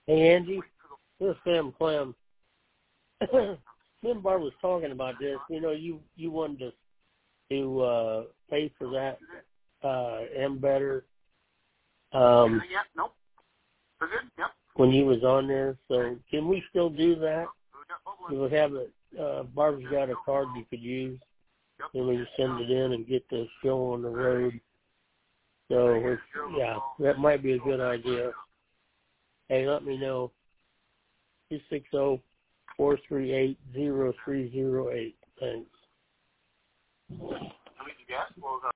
Hey, Angie, this is Sam Clem. Me and Barb was talking about this. You know, you wanted to pay for that Embeddor. Yeah, nope. We're good, yep. When you was on there, so can we still do that? We would have Barb's got a card you could use, and we can send it in and get the show on the road. So, yeah, that might be a good idea. Hey, let me know. 260-438-0308. Thanks. How many gas?